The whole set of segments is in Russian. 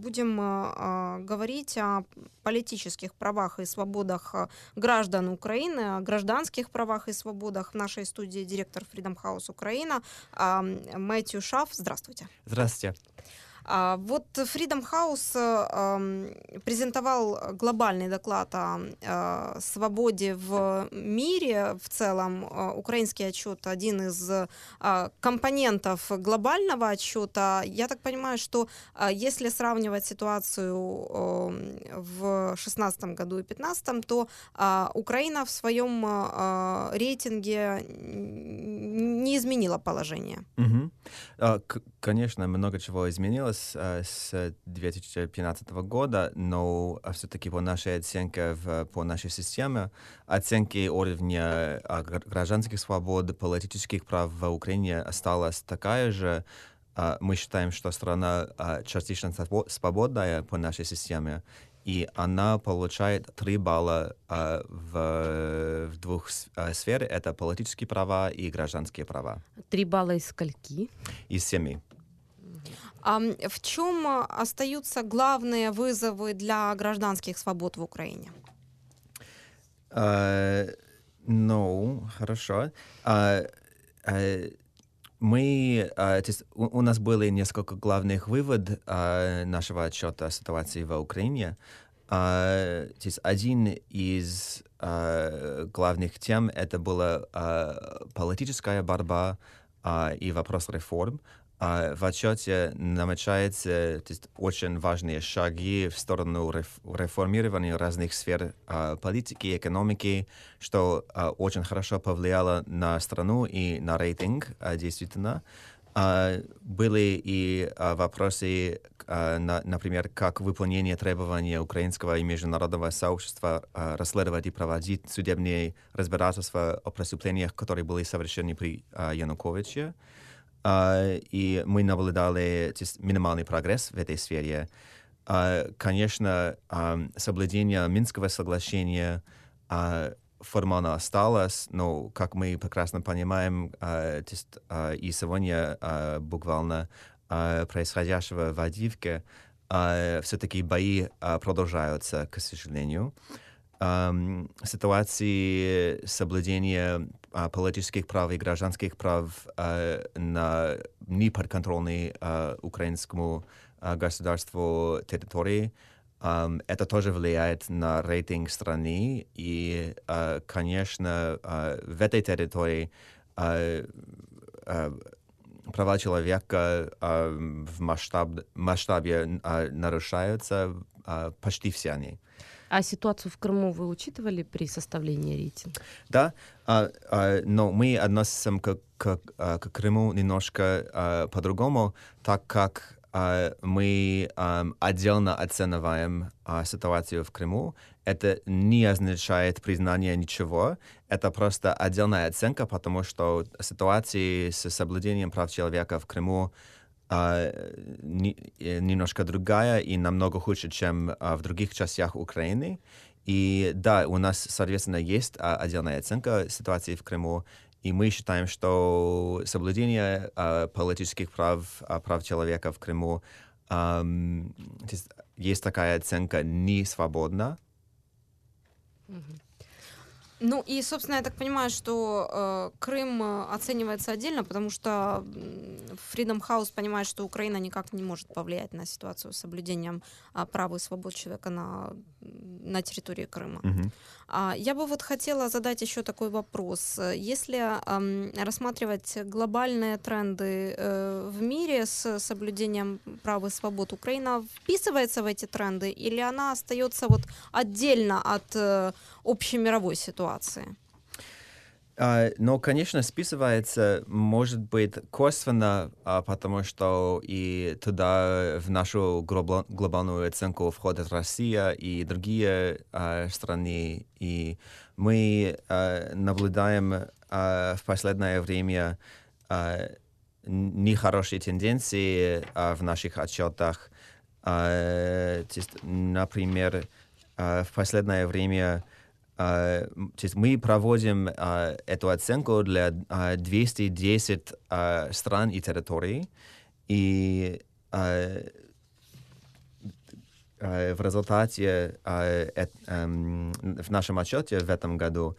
будем говорить о политических правах и свободах граждан Украины, о гражданских правах и свободах. В нашей студии директор Freedom House Украина Мэтью Шаф. Здравствуйте. Здравствуйте. Вот Freedom House презентовал глобальный доклад о свободе в мире в целом. Украинский отчет — один из компонентов глобального отчета. Я так понимаю, что если сравнивать ситуацию в 2016 году и 2015, то Украина в своем рейтинге не изменила положение. Конечно, много чего изменилось с 2015 года, но все-таки по нашей оценке, по нашей системе, оценки уровня гражданских свобод, политических прав в Украине осталась такая же. Мы считаем, что страна частично свободная по нашей системе, и она получает 3 балла в 2 сферах. Это политические права и гражданские права. 3 балла из скольки? Из 7. А в чем остаются главные вызовы для гражданских свобод в Украине? Хорошо. У нас были несколько главных выводов нашего отчета о ситуации в Украине. Один из главных тем это была политическая борьба и вопрос реформ. В отчете намечаются очень важные шаги в сторону реформирования разных сфер политики и экономики, что очень хорошо повлияло на страну и на рейтинг, действительно. Были и вопросы, например, как выполнение требований украинского и международного сообщества расследовать и проводить судебные разбирательства о преступлениях, которые были совершены при Януковиче. И мы наблюдали минимальный прогресс в этой сфере. Конечно, соблюдение Минского соглашения формально осталось, но, как мы прекрасно понимаем, и сегодня буквально происходящего в Авдиивке, все-таки бои продолжаются, к сожалению. Ситуации соблюдения политических прав и гражданских прав на неподконтрольной украинскому государству территории, это тоже влияет на рейтинг страны. И, конечно, в этой территории права человека в масштабе нарушаются почти все они. А ситуацию в Крыму вы учитывали при составлении рейтинга? Да, но мы относимся к Крыму немножко по-другому, так как мы отдельно оцениваем ситуацию в Крыму. Это не означает признание ничего, это просто отдельная оценка, потому что ситуация с соблюдением прав человека в Крыму немножко другая и намного хуже, чем в других частях Украины. И да, у нас, соответственно, есть отдельная оценка ситуации в Крыму, и мы считаем, что соблюдение политических прав человека в Крыму, есть такая оценка, не свободна. Ну и, собственно, я так понимаю, что Крым оценивается отдельно, потому что Freedom House понимает, что Украина никак не может повлиять на ситуацию с соблюдением прав и свобод человека на территории Крыма. Я бы вот хотела задать еще такой вопрос. Если рассматривать глобальные тренды в мире с соблюдением прав и свобод, Украина вписывается в эти тренды или она остается вот отдельно от общемировой ситуации? Но, конечно, списывается, может быть, косвенно, потому что и туда, в нашу глобальную оценку, входит Россия и другие страны. И мы наблюдаем в последнее время нехорошие тенденции в наших отчетах. Например, в последнее время мы проводим эту оценку для 210 стран и территорий, и в результате в нашем отчете в этом году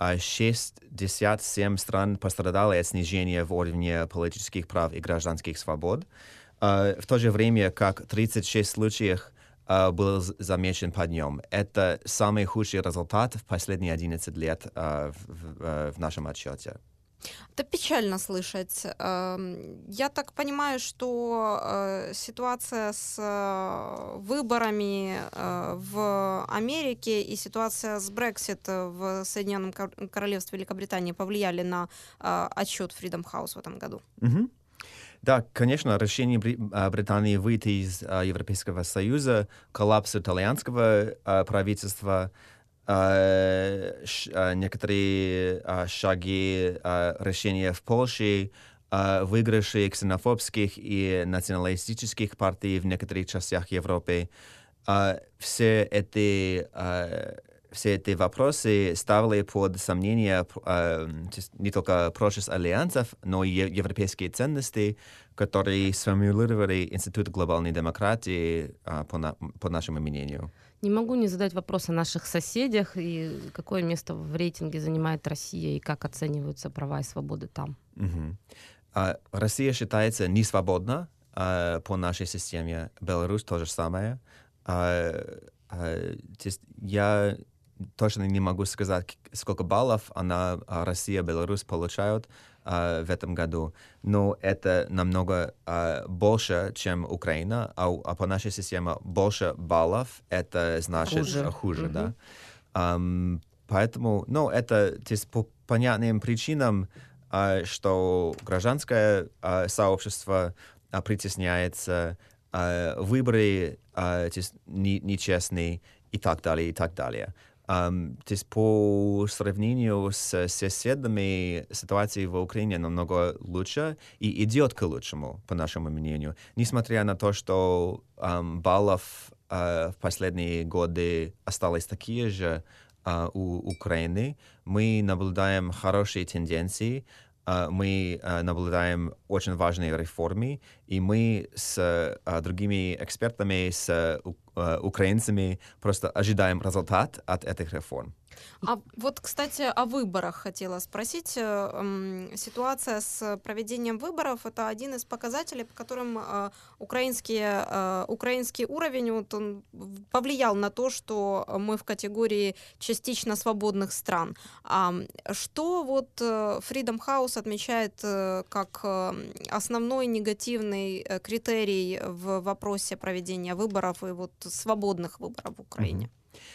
67 стран пострадали от снижения в уровне политических прав и гражданских свобод, в то же время как 36 случаев был замечен подъем. Это самый худший результат в последние 11 лет в нашем отчете. Это печально слышать. Я так понимаю, что ситуация с выборами в Америке и ситуация с Brexit в Соединенном Королевстве Великобритании повлияли на отчет Freedom House в этом году. Mm-hmm. Да, конечно, решение Британии выйти из Европейского Союза, коллапс итальянского правительства, некоторые шаги решения в Польше, выигрыши ксенофобских и националистических партий в некоторых частях Европы. Все эти вопросы ставили под сомнение не только прочность альянсов, но и европейские ценности, которые сформулировали Институт глобальной демократии, по нашему мнению. Не могу не задать вопрос о наших соседях и какое место в рейтинге занимает Россия и как оцениваются права и свободы там. Россия считается несвободна по нашей системе. Беларусь то же самое. Я точно не могу сказать, сколько баллов Россия и Беларусь получают в этом году, но это намного больше, чем Украина, а по нашей системе больше баллов, это значит хуже, да. Поэтому, это по понятным причинам, что гражданское сообщество притесняется, выборы нечестные и так далее, и так далее. По сравнению с соседами ситуация в Украине намного лучше и идет к лучшему, по нашему мнению. Несмотря на то, что баллов в последние годы осталось такие же у Украины, мы наблюдаем хорошие тенденции, мы наблюдаем очень важные реформы, и мы с другими экспертами, с украинцами просто ожидаем результат от этих реформ. А вот, кстати, о выборах хотела спросить. Ситуация с проведением выборов — это один из показателей, по которым украинский уровень он повлиял на то, что мы в категории частично свободных стран. Что вот Freedom House отмечает как основной негативный критерий в вопросе проведения выборов и вот свободных выборов в Украине?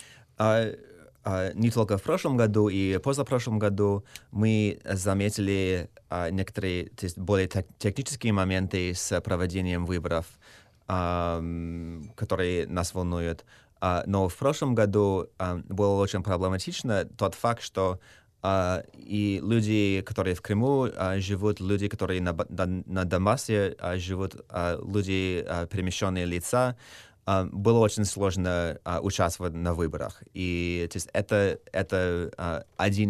Не только в прошлом году и позапрошлом году мы заметили некоторые более технические моменты с проведением выборов, которые нас волнуют. Но в прошлом году было очень проблематично тот факт, что и люди, которые в Крыму живут, люди, которые на Донбассе живут, люди, перемещенные лица, было очень сложно участвовать на выборах. И это один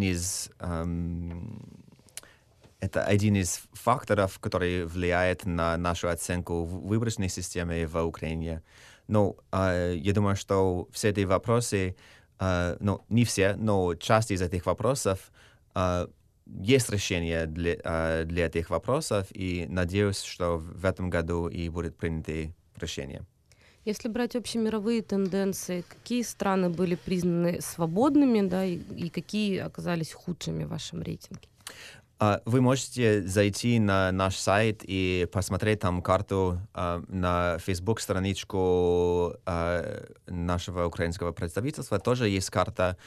из факторов, который влияет на нашу оценку выборочной системы в Украине. Но я думаю, что все эти вопросы, не все, но часть из этих вопросов есть решение для этих вопросов, и надеюсь, что в этом году и будут приняты решения. Если брать общемировые тенденции, какие страны были признаны свободными, да, и какие оказались худшими в вашем рейтинге? Вы можете зайти на наш сайт и посмотреть там карту на Facebook-страничку нашего украинского представительства. Тоже есть карта.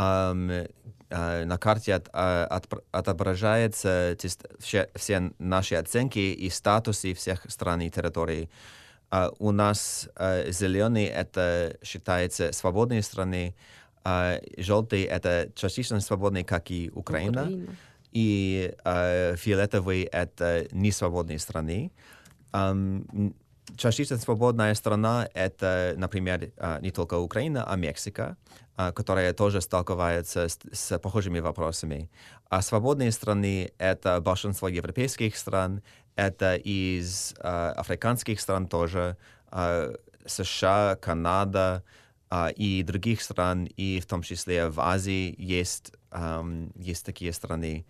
На карте отображаются все наши оценки и статусы всех стран и территорий. У нас зеленый — это считается свободные страны, желтый — это частично свободные, как и Украина. И фиолетовый — это несвободные страны. Частично свободная страна — это, например, не только Украина, а Мексика, которая тоже сталкивается с похожими вопросами. А свободные страны — это большинство европейских стран, это из африканских стран тоже. США, Канада и других стран, и в том числе в Азии есть такие страны.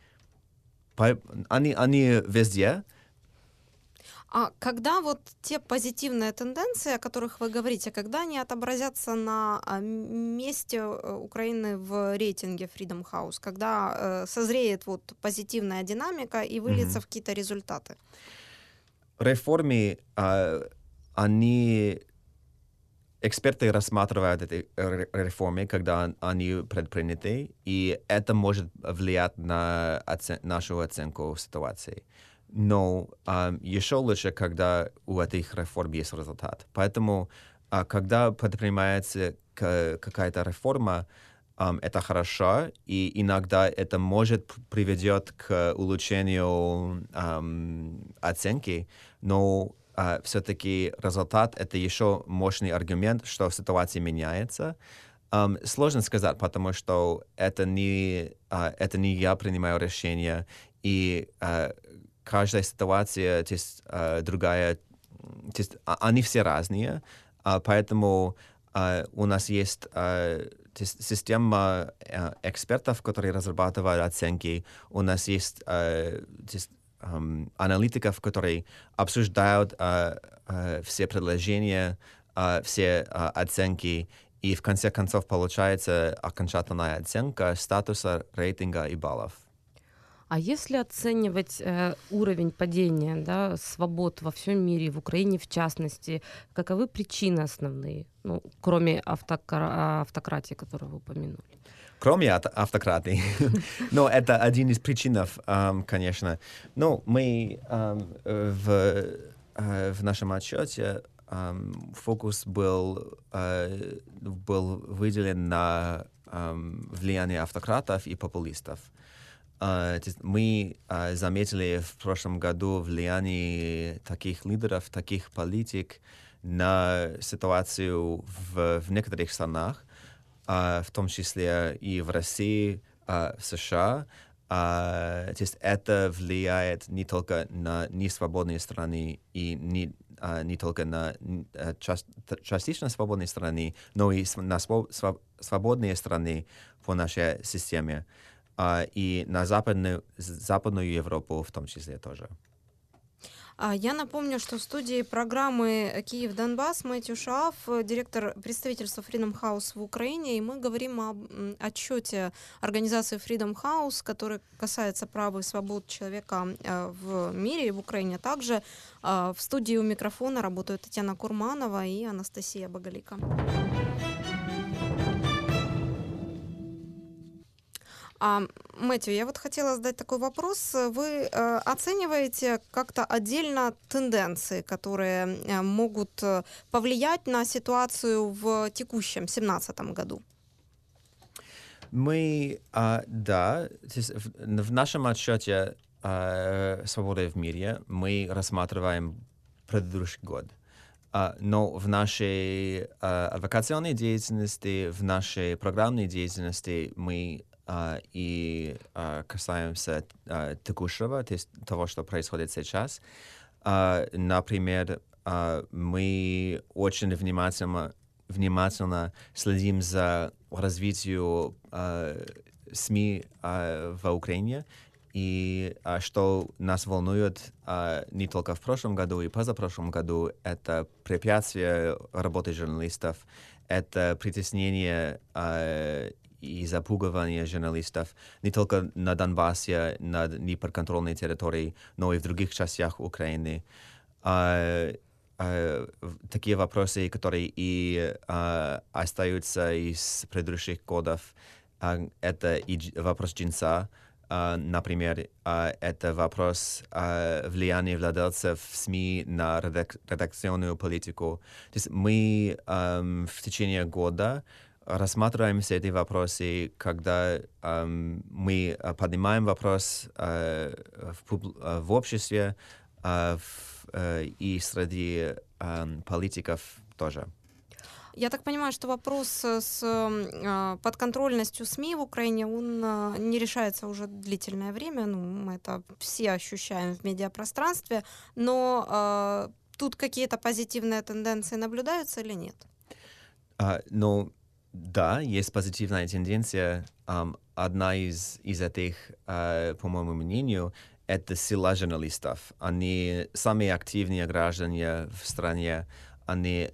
Они везде. А когда вот те позитивные тенденции, о которых вы говорите, когда они отобразятся на месте Украины в рейтинге Freedom House, когда созреет вот позитивная динамика и выльется в какие-то результаты? Реформы, эксперты рассматривают эти реформы, когда они предприняты, и это может влиять на нашу оценку ситуации. Но еще лучше, когда у этих реформ есть результат. Поэтому, когда предпринимается какая-то реформа, это хорошо, и иногда это может приведет к улучшению оценки, но все-таки результат — это еще мощный аргумент, что ситуация меняется. Сложно сказать, потому что это не я принимаю решение, и каждая ситуация другая, они все разные, поэтому у нас есть система экспертов, которые разрабатывают оценки, у нас есть аналитиков, которые обсуждают все предложения, все оценки, и в конце концов получается окончательная оценка статуса, рейтинга и баллов. А если оценивать уровень падения, да, свобод во всем мире, в Украине в частности, каковы причины основные, ну, кроме автократии, которую вы упомянули? Кроме автократии. Но это один из причин, конечно. Но мы в нашем отчете фокус был выделен на влияние автократов и популистов. Мы заметили в прошлом году влияние таких лидеров, таких политик на ситуацию в некоторых странах, в том числе и в России, в США. То есть это влияет не только на несвободные страны и не только на частично свободные страны, но и на свободные страны по нашей системе. И на Западную Европу в том числе тоже. Я напомню, что в студии программы «Киев-Донбасс» Мэтью Шааф, директор представительства Freedom House в Украине, и мы говорим об отчете организации Freedom House, который касается прав и свобод человека в мире и в Украине. Также в студии у микрофона работают Татьяна Курманова и Анастасия Боголика. Мэтью, я вот хотела задать такой вопрос. Вы оцениваете как-то отдельно тенденции, которые могут повлиять на ситуацию в текущем 2017 году? Мы, да, в нашем отчете «Свобода в мире» мы рассматриваем предыдущий год. Но в нашей адвокационной деятельности, в нашей программной деятельности мы и касаемся текущего, то есть того, что происходит сейчас. Например, мы очень внимательно следим за развитием СМИ в Украине, и что нас волнует не только в прошлом году и позапрошлом году, это препятствие работы журналистов, это притеснение и запугивание журналистов не только на Донбассе, на неподконтрольной территории, но и в других частях Украины. Такие вопросы, которые и остаются из предыдущих годов, это и вопрос джинса, например, это вопрос влияния владельцев СМИ на редакционную политику. То есть мы в течение года рассматриваем все эти вопросы, когда мы поднимаем вопрос в обществе и среди политиков тоже. Я так понимаю, что вопрос с подконтрольностью СМИ в Украине, он не решается уже длительное время. Ну, мы это все ощущаем в медиапространстве. Но тут какие-то позитивные тенденции наблюдаются или нет? Ну, да, есть позитивная тенденция. Одна из этих, по моему мнению, это сила журналистов. Они самые активные граждане в стране, они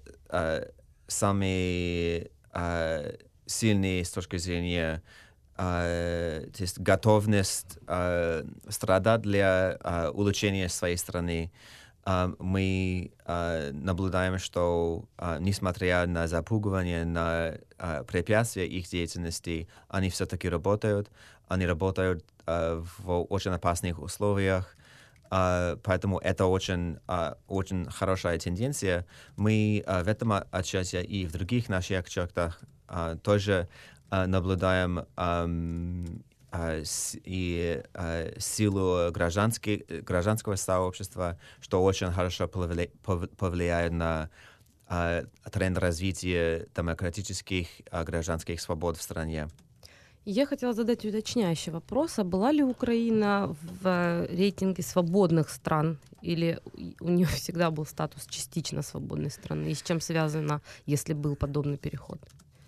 самые сильные с точки зрения то есть готовность страдать для улучшения своей страны. Мы наблюдаем, что, несмотря на запугивание, на препятствия их деятельности, они все-таки работают. Они работают в очень опасных условиях. Поэтому это очень хорошая тенденция. Мы в этом отчете и в других наших отчетах тоже наблюдаем силу гражданского сообщества, что очень хорошо повлияет на тренд развития демократических гражданских свобод в стране. Я хотела задать уточняющий вопрос. А была ли Украина в рейтинге свободных стран? Или у нее всегда был статус частично свободной страны? И с чем связано, если был подобный переход?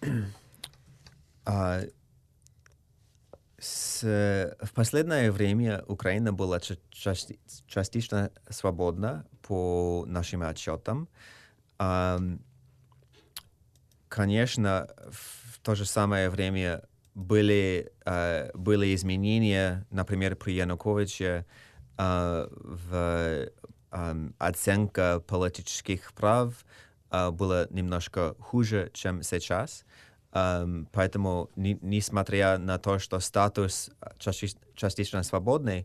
В последнее время Украина была частично свободна по нашим отчетам. Конечно, в то же самое время были изменения, например, при Януковиче в оценка политических прав была немножко хуже, чем сейчас. Поэтому, несмотря на то, что статус частично свободный,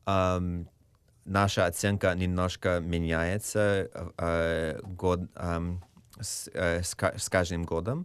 наша оценка немножко меняется с каждым годом.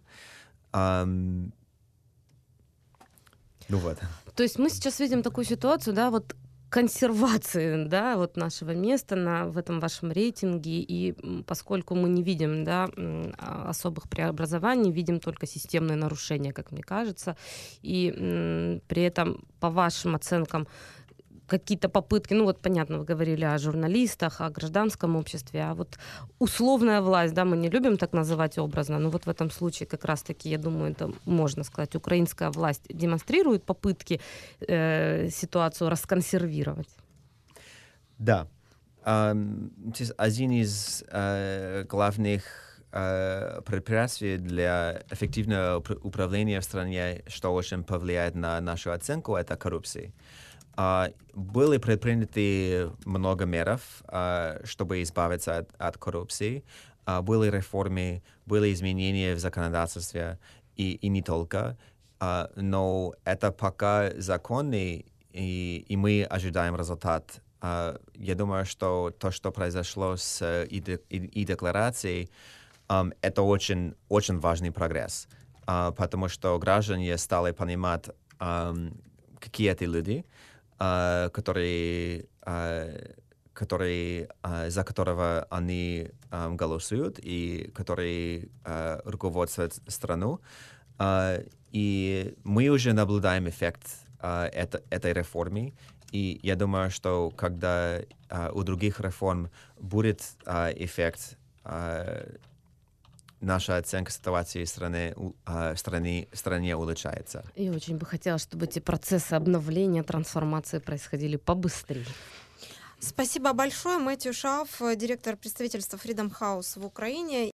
Ну вот. То есть мы сейчас видим такую ситуацию, да, вот консервации, да, вот нашего места в этом вашем рейтинге, и поскольку мы не видим, да, особых преобразований, видим только системные нарушения, как мне кажется, и при этом, по вашим оценкам, какие-то попытки, ну вот понятно, вы говорили о журналистах, о гражданском обществе, а вот условная власть, да, мы не любим так называть образно, но вот в этом случае как раз-таки, я думаю, это можно сказать, украинская власть демонстрирует попытки ситуацию расконсервировать. Да. Один из главных препятствий для эффективного управления в стране, что очень повлияет на нашу оценку, это коррупция. Были предприняты много мер, чтобы избавиться от коррупции. Были реформы, были изменения в законодательстве, и не только. Но это пока законы, и мы ожидаем результат. Я думаю, что то, что произошло с декларацией, это очень, очень важный прогресс, потому что граждане стали понимать, какие это люди, за которого они голосуют и которые руководствуют страну. И мы уже наблюдаем эффект этой реформы. И я думаю, что когда у других реформ будет эффект, наша оценка ситуации в стране улучшается. И очень бы хотелось, чтобы эти процессы обновления, трансформации происходили побыстрее. Спасибо большое. Мэтью Шафф, директор представительства Freedom House в Украине.